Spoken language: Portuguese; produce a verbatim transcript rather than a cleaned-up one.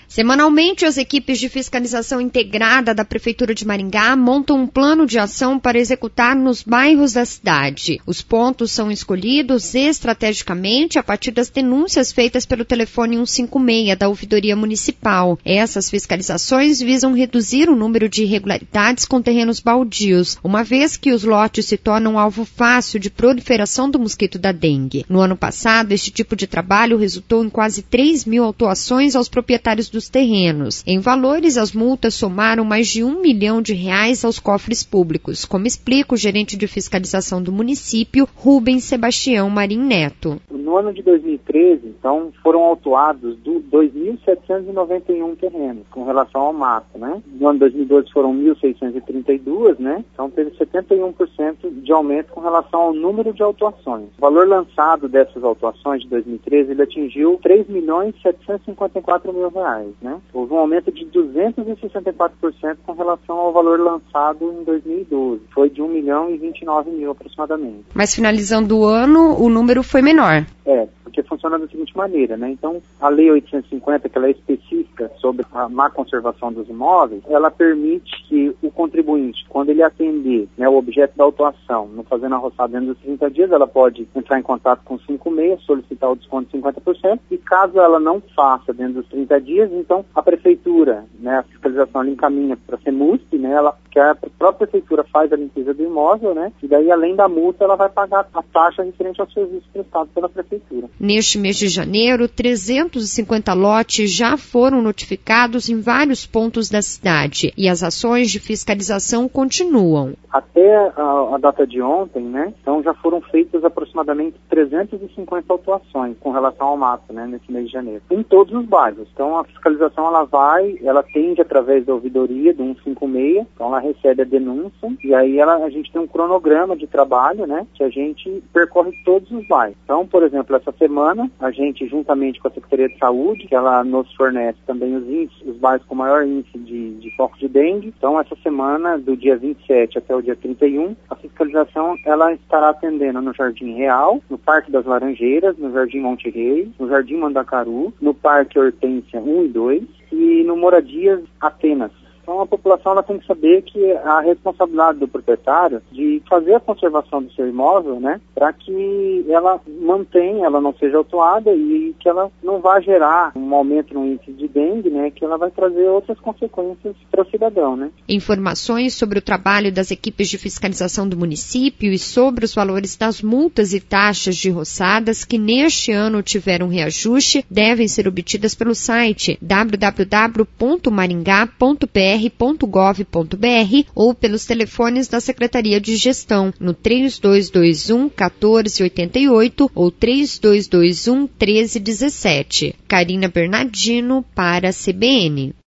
Semanalmente, as equipes de fiscalização integrada da Prefeitura de Maringá montam um plano de ação para executar nos bairros da cidade. Os pontos são escolhidos estrategicamente a partir das denúncias feitas pelo telefone cento e cinquenta e seis da Ouvidoria Municipal. Essas fiscalizações visam reduzir o número de irregularidades com terrenos baldios, uma vez que os lotes se tornam alvo fácil de proliferação do mosquito da dengue. No ano passado, este tipo de trabalho resultou em quase três mil autuações aos proprietários dos terrenos. Em valores, as multas somaram mais de um milhão de reais aos cofres públicos, como explica o gerente de fiscalização do município, Rubens Sebastião Marim Neto. No ano de dois mil e treze, então, foram autuados dois mil setecentos e noventa e um terrenos com relação ao mato, né? No ano de dois mil e doze foram mil seiscentos e trinta e dois, né? Então teve setenta e um por cento de aumento com relação ao número de autuações. O valor lançado dessas autuações de dois mil e treze, ele atingiu três milhões setecentos e cinquenta e quatro mil reais, né? Houve um aumento de duzentos e sessenta e quatro por cento com relação ao valor lançado em dois mil e doze. Foi de um milhão e vinte e nove mil aproximadamente. Mas finalizando o ano, o número foi menor. É, porque funciona da seguinte maneira, né? Então, a Lei oitocentos e cinquenta, que ela é específica sobre a má conservação dos imóveis, ela permite que o contribuinte, quando ele atender, né, o objeto da autuação, não fazendo a roçada dentro dos trinta dias, ela pode entrar em contato com o cinquenta e seis, solicitar o desconto de cinquenta por cento, e caso ela não faça dentro dos trinta dias, então a prefeitura, né, a fiscalização ela encaminha para a FEMUSP, né, ela, que a própria prefeitura faz a limpeza do imóvel, né, e daí além da multa ela vai pagar a taxa referente ao serviço prestado pela prefeitura. Neste mês de janeiro, trezentos e cinquenta lotes já foram notificados em vários pontos da cidade e as ações de fiscalização continuam. Até a, a data de ontem, né, então já foram feitas aproximadamente trezentas e cinquenta autuações com relação ao mato, né, nesse mês de janeiro, em todos os bairros. Então a fiscalização ela vai, ela atende através da ouvidoria do cento e cinquenta e seis, então ela recebe a denúncia e aí ela, a gente tem um cronograma de trabalho, né, que a gente percorre todos os bairros. Então, por exemplo, essa semana a gente, juntamente com a Secretaria de Saúde, que ela nos fornece também os índices, os bairros com maior índice de, de foco de dengue. Então, essa semana, do dia vinte e sete até o dia trinta e um, a fiscalização ela estará atendendo no Jardim Real, no Parque das Laranjeiras, no Jardim Monte Reis, no Jardim Mandacaru, no Parque Hortência um e dois e no Moradias Atenas. Então a população ela tem que saber que a responsabilidade do proprietário de fazer a conservação do seu imóvel, né, para que ela mantenha, ela não seja autuada e que ela não vá gerar um aumento no índice de dengue, né, que ela vai trazer outras consequências para o cidadão, né. Informações sobre o trabalho das equipes de fiscalização do município e sobre os valores das multas e taxas de roçadas que neste ano tiveram reajuste devem ser obtidas pelo site w w w ponto maringá ponto p r ponto gov ponto b r ou pelos telefones da Secretaria de Gestão no três dois dois um, um quatro oito oito ou três dois dois um, um três um sete. Karina Bernardino para a C B N.